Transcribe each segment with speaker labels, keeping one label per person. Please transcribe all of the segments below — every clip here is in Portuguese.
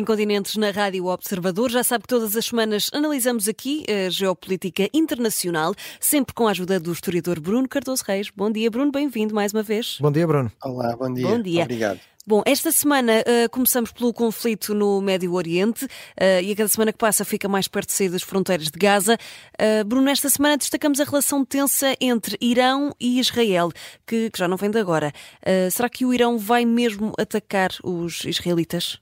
Speaker 1: Continentes na Rádio Observador. Já sabe que todas as semanas analisamos aqui a geopolítica internacional, sempre com a ajuda do historiador Bruno Cardoso Reis. Bom dia, Bruno, bem-vindo mais uma vez.
Speaker 2: Bom dia, Bruno.
Speaker 3: Olá, bom dia.
Speaker 1: Bom dia.
Speaker 3: Obrigado.
Speaker 1: Bom, esta semana começamos pelo conflito no Médio Oriente e a cada semana que passa fica mais perto de sair das fronteiras de Gaza. Bruno, esta semana destacamos a relação tensa entre Irão e Israel, que já não vem de agora. Será que o Irão vai mesmo atacar os israelitas?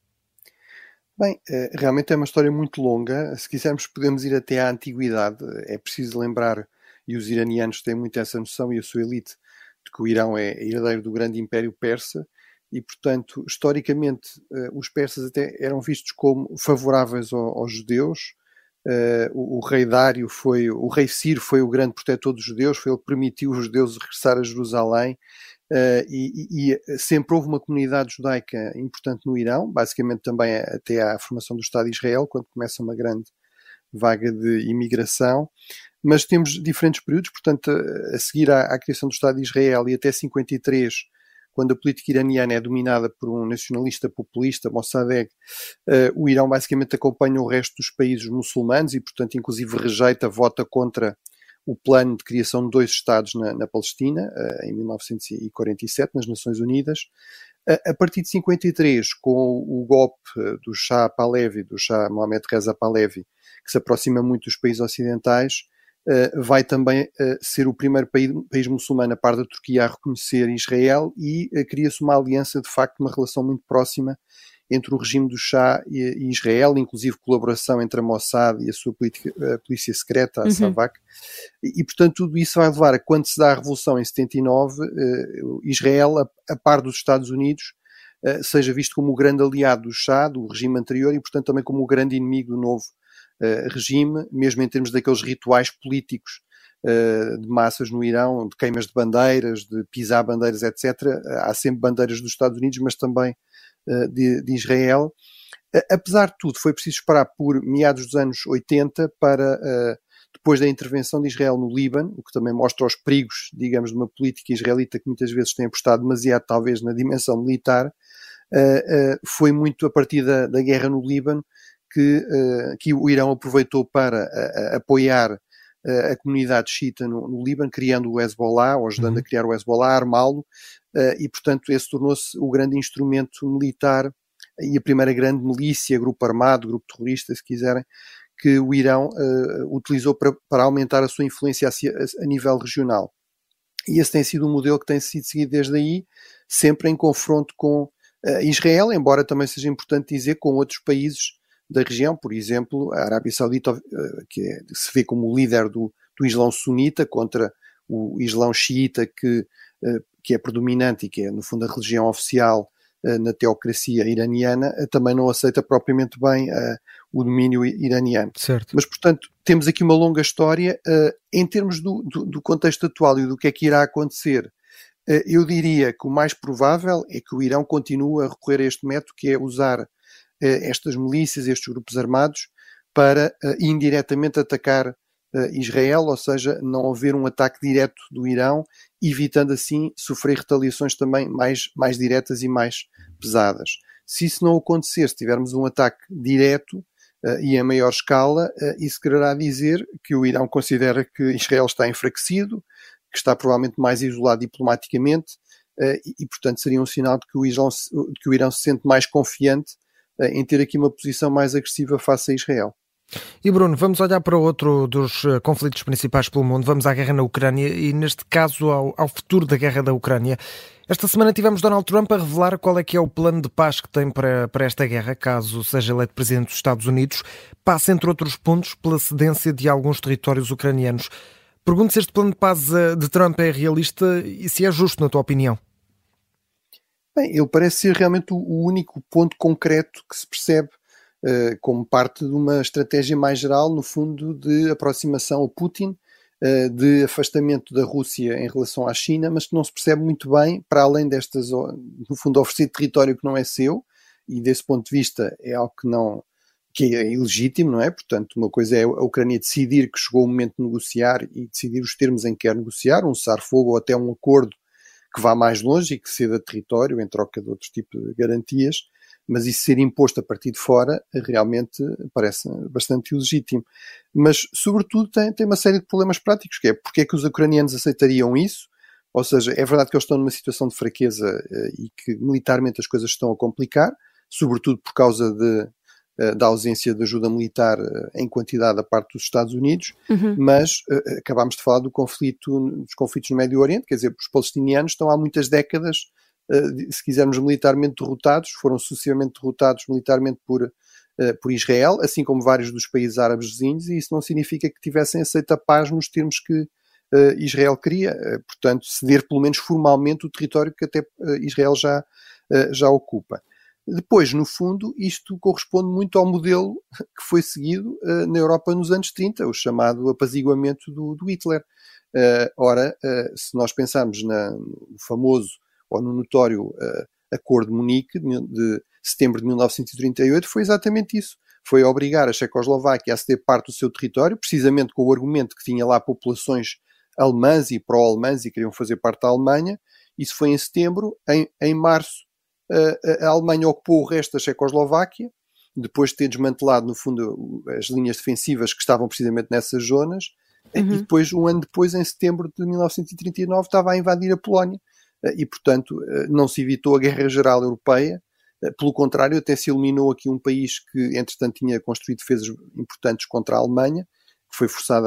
Speaker 3: Bem, realmente é uma história muito longa. Se quisermos podemos ir até à antiguidade. É preciso lembrar, e os iranianos têm muito essa noção, e a sua elite, de que o Irão é herdeiro do grande Império Persa, e portanto, historicamente, os persas até eram vistos como favoráveis aos judeus. O rei Dário o rei Ciro foi o grande protetor dos judeus, foi ele que permitiu os judeus regressar a Jerusalém. E sempre houve uma comunidade judaica importante no Irão, basicamente também até à formação do Estado de Israel, quando começa uma grande vaga de imigração. Mas temos diferentes períodos, portanto, a seguir à criação do Estado de Israel e até 53, quando a política iraniana é dominada por um nacionalista populista, Mossadegh, o Irão basicamente acompanha o resto dos países muçulmanos e, portanto, inclusive vota contra o plano de criação de 2 Estados na Palestina, em 1947, nas Nações Unidas. A partir de 53, com o golpe do Shah Pahlavi, do Shah Mohammad Reza Pahlavi, que se aproxima muito dos países ocidentais, vai também ser o primeiro país muçulmano, a par da Turquia, a reconhecer Israel, e cria-se uma aliança, de facto, uma relação muito próxima entre o regime do Shah e Israel, inclusive colaboração entre a Mossad e a sua polícia secreta, a Savak. E, portanto, tudo isso vai levar a, quando se dá a Revolução em 79, Israel, a par dos Estados Unidos, seja visto como o grande aliado do Shah, do regime anterior, e, portanto, também como o grande inimigo do novo regime, mesmo em termos daqueles rituais políticos de massas no Irão, de queimas de bandeiras, de pisar bandeiras, etc. Há sempre bandeiras dos Estados Unidos, mas também de Israel. Apesar de tudo, foi preciso esperar por meados dos anos 80 para, depois da intervenção de Israel no Líbano, o que também mostra os perigos, digamos, de uma política israelita que muitas vezes tem apostado demasiado, talvez, na dimensão militar. Foi muito a partir da guerra no Líbano que o Irão aproveitou para apoiar a comunidade xiita no Líbano, criando o Hezbollah, ou ajudando a criar o Hezbollah, a armá-lo, e, portanto, esse tornou-se o grande instrumento militar e a primeira grande milícia, grupo armado, grupo terrorista, se quiserem, que o Irão utilizou para aumentar a sua influência a nível regional. E esse tem sido um modelo que tem sido seguido desde aí, sempre em confronto com Israel, embora também seja importante dizer com outros países da região, por exemplo, a Arábia Saudita, que se vê como o líder do Islão sunita contra o Islão xiita, que é predominante e que é, no fundo, a religião oficial na teocracia iraniana, também não aceita propriamente bem o domínio iraniano.
Speaker 2: Certo.
Speaker 3: Mas, portanto, temos aqui uma longa história. Em termos do contexto atual e do que é que irá acontecer, eu diria que o mais provável é que o Irão continue a recorrer a este método, que é usar estas milícias, estes grupos armados, para indiretamente atacar Israel, ou seja, não haver um ataque direto do Irão, evitando assim sofrer retaliações também mais diretas e mais pesadas. Se isso não acontecer, se tivermos um ataque direto e em maior escala, isso quererá dizer que o Irão considera que Israel está enfraquecido, que está provavelmente mais isolado diplomaticamente, e portanto seria um sinal de que o Irão se sente mais confiante em ter aqui uma posição mais agressiva face a Israel.
Speaker 2: E Bruno, vamos olhar para outro dos conflitos principais pelo mundo, vamos à guerra na Ucrânia e neste caso ao futuro da guerra da Ucrânia. Esta semana tivemos Donald Trump a revelar qual é que é o plano de paz que tem para esta guerra, caso seja eleito presidente dos Estados Unidos, passa entre outros pontos pela cedência de alguns territórios ucranianos. Pergunto se este plano de paz de Trump é realista e se é justo na tua opinião.
Speaker 3: Bem, ele parece ser realmente o único ponto concreto que se percebe como parte de uma estratégia mais geral, no fundo, de aproximação ao Putin, de afastamento da Rússia em relação à China, mas que não se percebe muito bem, para além destas, no fundo, oferecer território que não é seu, e desse ponto de vista é algo que é ilegítimo, não é? Portanto, uma coisa é a Ucrânia decidir que chegou o momento de negociar e decidir os termos em que quer negociar, um cessar-fogo ou até um acordo que vá mais longe e que ceda território em troca de outros tipos de garantias, mas isso ser imposto a partir de fora realmente parece bastante ilegítimo. Mas, sobretudo, tem uma série de problemas práticos, que é porque é que os ucranianos aceitariam isso. Ou seja, é verdade que eles estão numa situação de fraqueza e que militarmente as coisas estão a complicar, sobretudo por causa da ausência de ajuda militar em quantidade da parte dos Estados Unidos, mas acabámos de falar dos conflitos no Médio Oriente, quer dizer, os palestinianos estão há muitas décadas, se quisermos, militarmente derrotados, foram sucessivamente derrotados militarmente por Israel, assim como vários dos países árabes vizinhos, e isso não significa que tivessem aceito a paz nos termos que Israel queria, portanto, ceder pelo menos formalmente o território que até Israel já ocupa. Depois, no fundo, isto corresponde muito ao modelo que foi seguido na Europa nos anos 30, o chamado apaziguamento do Hitler. Ora, se nós pensarmos no famoso ou no notório Acordo de Munique de setembro de 1938, foi exatamente isso. Foi obrigar a Checoslováquia a ceder parte do seu território, precisamente com o argumento que tinha lá populações alemãs e pró-alemãs e queriam fazer parte da Alemanha. Isso foi em setembro. Em março, a Alemanha ocupou o resto da Checoslováquia, depois de ter desmantelado, no fundo, as linhas defensivas que estavam precisamente nessas zonas, e depois, um ano depois, em setembro de 1939, estava a invadir a Polónia. E, portanto, não se evitou a Guerra Geral Europeia, pelo contrário, até se eliminou aqui um país que, entretanto, tinha construído defesas importantes contra a Alemanha, que foi forçada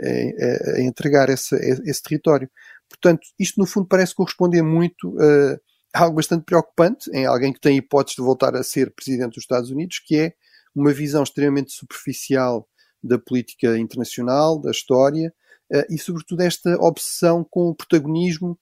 Speaker 3: a entregar esse território. Portanto, isto, no fundo, parece corresponder muito a algo bastante preocupante em alguém que tem hipótese de voltar a ser presidente dos Estados Unidos, que é uma visão extremamente superficial da política internacional, da história, e, sobretudo, esta obsessão com o protagonismo,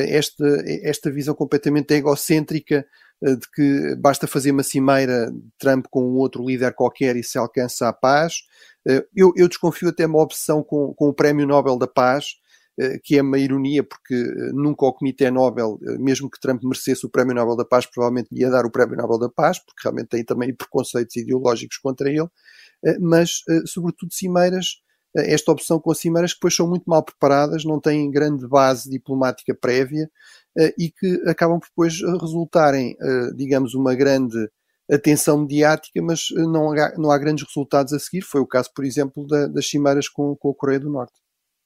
Speaker 3: esta visão completamente egocêntrica de que basta fazer uma cimeira de Trump com um outro líder qualquer e se alcança a paz. Eu desconfio até uma obsessão com o Prémio Nobel da Paz, que é uma ironia, porque nunca o Comitê Nobel, mesmo que Trump merecesse o Prémio Nobel da Paz, provavelmente ia dar o Prémio Nobel da Paz, porque realmente tem também preconceitos ideológicos contra ele, mas, sobretudo, cimeiras, esta opção com as cimeiras que depois são muito mal preparadas, não têm grande base diplomática prévia e que acabam por depois resultarem, digamos, uma grande atenção mediática, mas não há grandes resultados a seguir. Foi o caso, por exemplo, das cimeiras com a Coreia do Norte.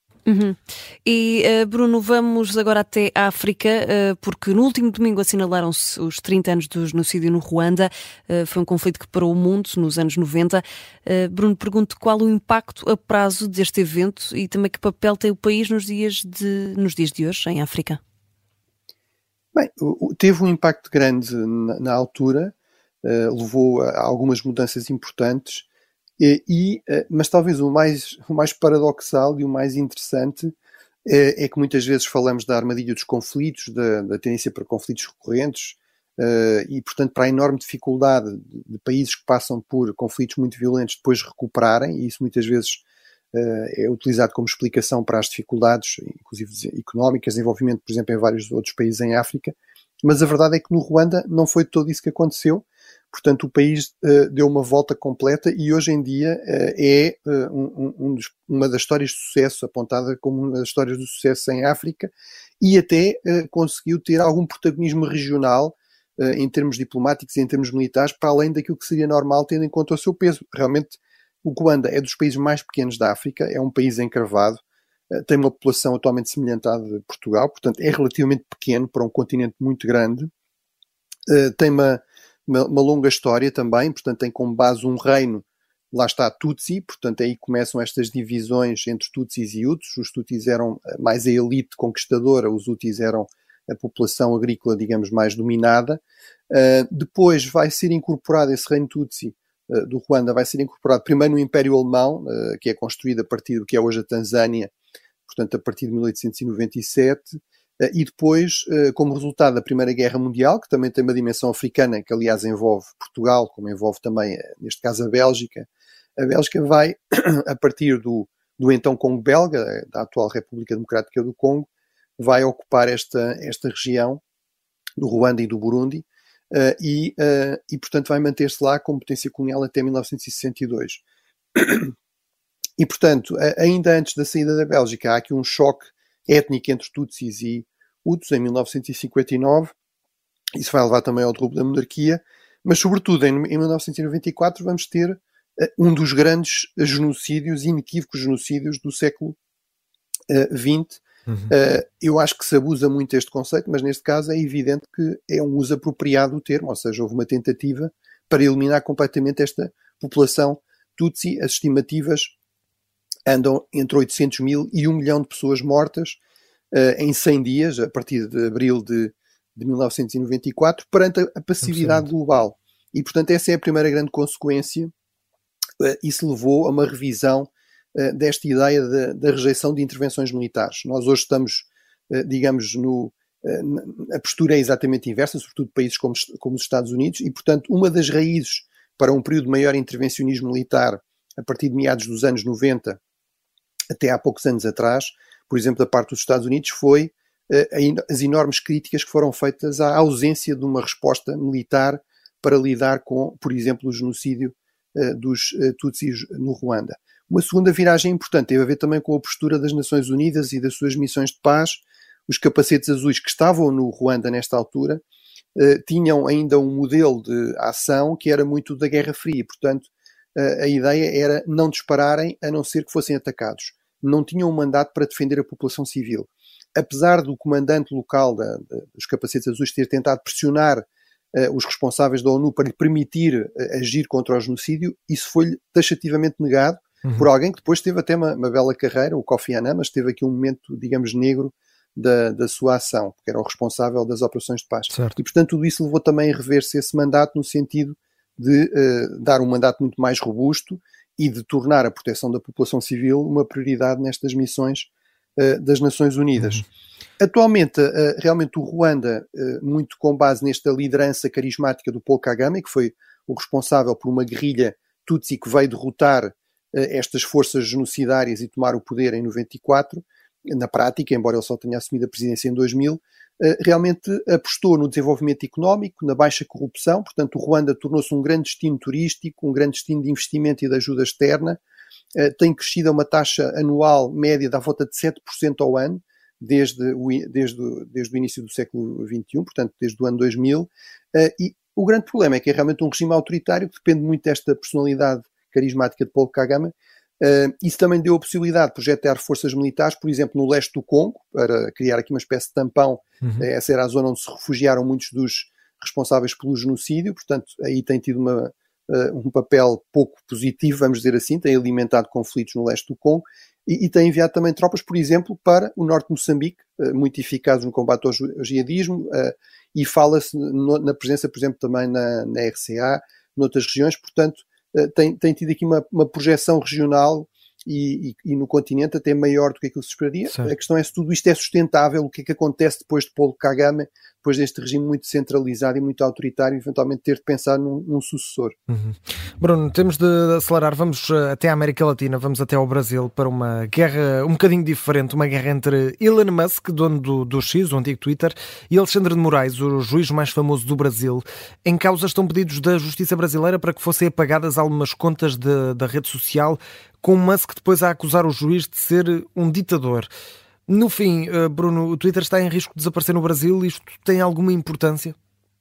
Speaker 1: E, Bruno, vamos agora até a África, porque no último domingo assinalaram-se os 30 anos do genocídio no Ruanda. Foi um conflito que parou o mundo nos anos 90. Bruno, pergunto qual o impacto a prazo deste evento e também que papel tem o país nos dias de hoje em África?
Speaker 3: Bem, teve um impacto grande na altura, levou a algumas mudanças importantes, mas talvez o mais paradoxal e o mais interessante é que muitas vezes falamos da armadilha dos conflitos, da tendência para conflitos recorrentes e, portanto, para a enorme dificuldade de países que passam por conflitos muito violentos depois recuperarem, e isso muitas vezes é utilizado como explicação para as dificuldades, inclusive económicas, desenvolvimento, por exemplo, em vários outros países em África. Mas a verdade é que no Ruanda não foi todo isso que aconteceu. Portanto, o país deu uma volta completa e hoje em dia é uma das histórias de sucesso, apontada como uma das histórias de sucesso em África, e até conseguiu ter algum protagonismo regional em termos diplomáticos e em termos militares, para além daquilo que seria normal, tendo em conta o seu peso. Realmente, o Ruanda é dos países mais pequenos da África, é um país encravado, tem uma população atualmente semelhante à de Portugal, portanto é relativamente pequeno para um continente muito grande, tem uma longa história também, portanto tem como base um reino, lá está Tutsi, portanto aí começam estas divisões entre Tutsis e Hutus. Os Tutsis eram mais a elite conquistadora, os Hutus eram a população agrícola, digamos, mais dominada. Depois vai ser incorporado esse reino Tutsi do Ruanda, vai ser incorporado primeiro no Império Alemão, que é construído a partir do que é hoje a Tanzânia, portanto a partir de 1897, e depois, como resultado da Primeira Guerra Mundial, que também tem uma dimensão africana, que aliás envolve Portugal, como envolve também, neste caso, a Bélgica vai, a partir do então Congo belga, da atual República Democrática do Congo, vai ocupar esta região do Ruanda e do Burundi, e portanto vai manter-se lá como potência colonial até 1962. E, portanto, ainda antes da saída da Bélgica, há aqui um choque étnico entre Tutsis e Hutus em 1959. Isso vai levar também ao derrubo da monarquia, Mas, sobretudo, em 1994 vamos ter um dos grandes genocídios, inequívocos genocídios do século XX. Eu acho que se abusa muito este conceito, mas neste caso é evidente que é um uso apropriado do termo, ou seja, houve uma tentativa para eliminar completamente esta população Tutsi. As estimativas andam entre 800 mil e 1 milhão de pessoas mortas em 100 dias, a partir de abril de 1994, perante a passividade global. E, portanto, essa é a primeira grande consequência. Isso levou a uma revisão desta ideia da rejeição de intervenções militares. Nós hoje estamos, digamos, a postura é exatamente inversa, sobretudo países como os Estados Unidos, e, portanto, uma das raízes para um período de maior intervencionismo militar a partir de meados dos anos 90 até há poucos anos atrás, por exemplo, da parte dos Estados Unidos, foi as enormes críticas que foram feitas à ausência de uma resposta militar para lidar com, por exemplo, o genocídio dos Tutsis no Ruanda. Uma segunda viragem importante teve a ver também com a postura das Nações Unidas e das suas missões de paz. Os capacetes azuis que estavam no Ruanda nesta altura tinham ainda um modelo de ação que era muito da Guerra Fria. Portanto, a ideia era não dispararem a não ser que fossem atacados. Não tinham um mandato para defender a população civil. Apesar do comandante local dos capacetes azuis ter tentado pressionar os responsáveis da ONU para lhe permitir agir contra o genocídio, isso foi-lhe taxativamente negado por alguém que depois teve até uma bela carreira, o Kofi Annan, mas teve aqui um momento, digamos, negro da sua ação, porque era o responsável das operações de paz.
Speaker 2: Certo.
Speaker 3: E, portanto, tudo isso levou também a rever-se esse mandato no sentido de dar um mandato muito mais robusto e de tornar a proteção da população civil uma prioridade nestas missões das Nações Unidas. Atualmente, realmente o Ruanda, muito com base nesta liderança carismática do Paul Kagame, que foi o responsável por uma guerrilha Tutsi que veio derrotar estas forças genocidárias e tomar o poder em 94, na prática, embora ele só tenha assumido a presidência em 2000, realmente apostou no desenvolvimento económico, na baixa corrupção. Portanto, o Ruanda tornou-se um grande destino turístico, um grande destino de investimento e de ajuda externa, tem crescido a uma taxa anual média da volta de 7% ao ano, desde o início do século XXI, portanto, desde o ano 2000, e o grande problema é que é realmente um regime autoritário que depende muito desta personalidade carismática de Paul Kagame. Isso também deu a possibilidade de projetar forças militares, por exemplo, no leste do Congo, para criar aqui uma espécie de tampão. Essa era a zona onde se refugiaram muitos dos responsáveis pelo genocídio, portanto, aí tem tido um papel pouco positivo, vamos dizer assim, tem alimentado conflitos no leste do Congo e tem enviado também tropas, por exemplo, para o norte de Moçambique, muito eficazes no combate ao jihadismo, e fala-se na presença, por exemplo, também na RCA, noutras regiões. Portanto, tem tido aqui uma projeção regional e no continente até maior do que aquilo que se esperaria. Certo. A questão é se tudo isto é sustentável, o que é que acontece depois de Paul Kagame, depois deste regime muito centralizado e muito autoritário, eventualmente ter de pensar num sucessor.
Speaker 2: Bruno, temos de acelerar, vamos até a América Latina, vamos até ao Brasil para uma guerra um bocadinho diferente, uma guerra entre Elon Musk, dono do X, o antigo Twitter, e Alexandre de Moraes, o juiz mais famoso do Brasil. Em causa estão pedidos da justiça brasileira para que fossem apagadas algumas contas da rede social, com Musk depois a acusar o juiz de ser um ditador. No fim, Bruno, o Twitter está em risco de desaparecer no Brasil. Isto tem alguma importância?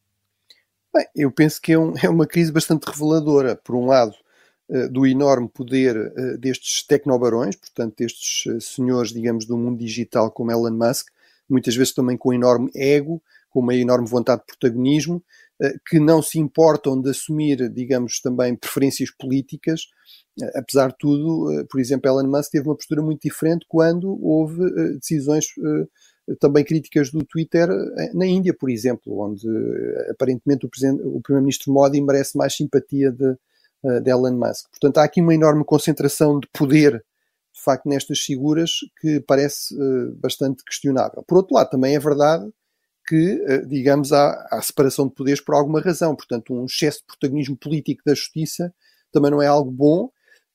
Speaker 3: Bem, eu penso que é uma crise bastante reveladora, por um lado, do enorme poder destes tecnobarões, portanto, destes senhores, digamos, do mundo digital como Elon Musk, muitas vezes também com enorme ego, com uma enorme vontade de protagonismo, que não se importam de assumir, digamos, também preferências políticas. Apesar de tudo, por exemplo, Elon Musk teve uma postura muito diferente quando houve decisões também críticas do Twitter na Índia, por exemplo, onde aparentemente o primeiro-ministro Modi merece mais simpatia de Elon Musk. Portanto, há aqui uma enorme concentração de poder, de facto, nestas figuras que parece bastante questionável. Por outro lado, também é verdade que, digamos, há separação de poderes por alguma razão. Portanto, um excesso de protagonismo político da justiça também não é algo bom.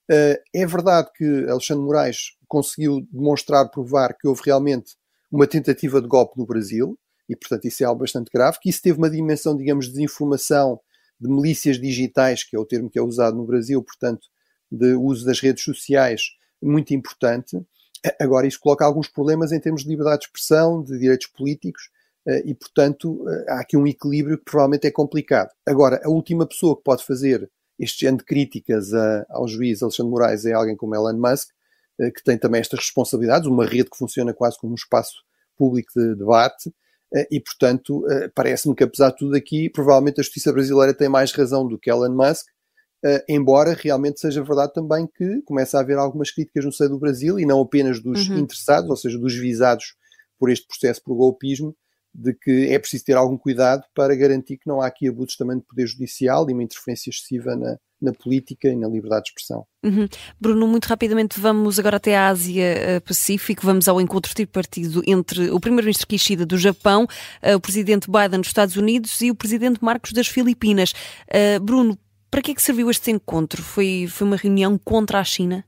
Speaker 3: É verdade que Alexandre de Moraes conseguiu demonstrar, provar que houve realmente uma tentativa de golpe no Brasil, e portanto isso é algo bastante grave, que isso teve uma dimensão, digamos, de desinformação, de milícias digitais, que é o termo que é usado no Brasil, portanto, de uso das redes sociais, muito importante. Agora, isso coloca alguns problemas em termos de liberdade de expressão, de direitos políticos, e, portanto, há aqui um equilíbrio que provavelmente é complicado. Agora, a última pessoa que pode fazer este género de críticas ao juiz Alexandre de Moraes é alguém como Elon Musk, que tem também estas responsabilidades, uma rede que funciona quase como um espaço público de debate, e, portanto, parece-me que, apesar de tudo aqui, provavelmente a justiça brasileira tem mais razão do que Elon Musk, embora realmente seja verdade também que começa a haver algumas críticas no seio do Brasil, e não apenas dos interessados, ou seja, dos visados por este processo por golpismo, de que é preciso ter algum cuidado para garantir que não há aqui abusos também de poder judicial e uma interferência excessiva na política e na liberdade de expressão.
Speaker 1: Bruno, muito rapidamente vamos agora até a Ásia-Pacífico, vamos ao encontro tripartido entre o primeiro-ministro Kishida do Japão, o presidente Biden dos Estados Unidos e o presidente Marcos das Filipinas. Bruno, para que é que serviu este encontro? Foi uma reunião contra a China?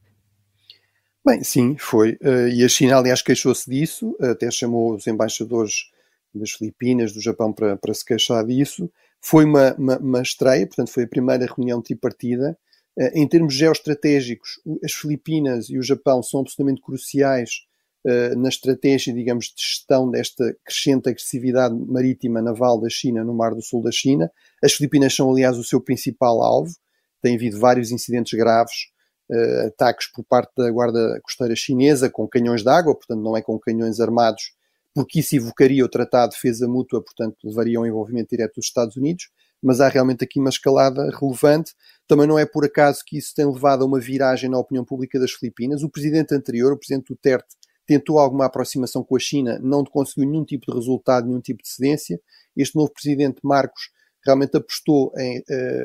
Speaker 3: Bem, sim, foi. E a China, aliás, queixou-se disso, até chamou os embaixadores das Filipinas, do Japão, para se queixar disso. Foi uma estreia, portanto foi a primeira reunião tripartida. Em termos geoestratégicos, as Filipinas e o Japão são absolutamente cruciais na estratégia, digamos, de gestão desta crescente agressividade marítima naval da China no Mar do Sul da China. As Filipinas são, aliás, o seu principal alvo. Tem havido vários incidentes graves, ataques por parte da Guarda Costeira Chinesa com canhões de água, portanto não é com canhões armados, porque isso evocaria o Tratado de Defesa Mútua, portanto levaria ao envolvimento direto dos Estados Unidos, mas há realmente aqui uma escalada relevante. Também não é por acaso que isso tem levado a uma viragem na opinião pública das Filipinas. O presidente anterior, o presidente Duterte, tentou alguma aproximação com a China, não conseguiu nenhum tipo de resultado, nenhum tipo de cedência. Este novo presidente, Marcos, realmente apostou em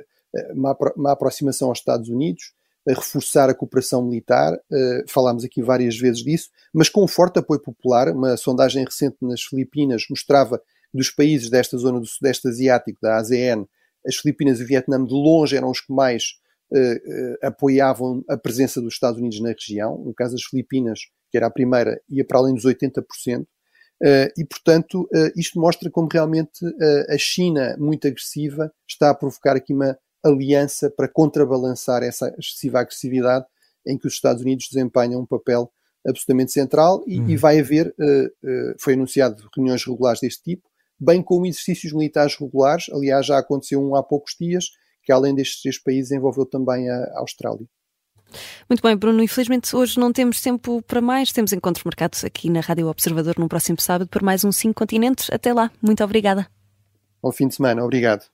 Speaker 3: uma aproximação aos Estados Unidos, a reforçar a cooperação militar, falámos aqui várias vezes disso, mas com um forte apoio popular. Uma sondagem recente nas Filipinas mostrava que dos países desta zona do Sudeste Asiático, da ASEAN, as Filipinas e o Vietnã de longe eram os que mais apoiavam a presença dos Estados Unidos na região. No caso das Filipinas, que era a primeira, ia para além dos 80%, e portanto isto mostra como realmente a China, muito agressiva, está a provocar aqui uma aliança para contrabalançar essa excessiva agressividade em que os Estados Unidos desempenham um papel absolutamente central, e vai haver, foi anunciado, reuniões regulares deste tipo, bem como exercícios militares regulares. Aliás, já aconteceu um há poucos dias, que além destes 3 países envolveu também a Austrália.
Speaker 1: Muito bem, Bruno, infelizmente hoje não temos tempo para mais, temos encontros marcados aqui na Rádio Observador no próximo sábado por mais um 5 Continentes. Até lá, muito obrigada.
Speaker 3: Bom fim de semana, obrigado.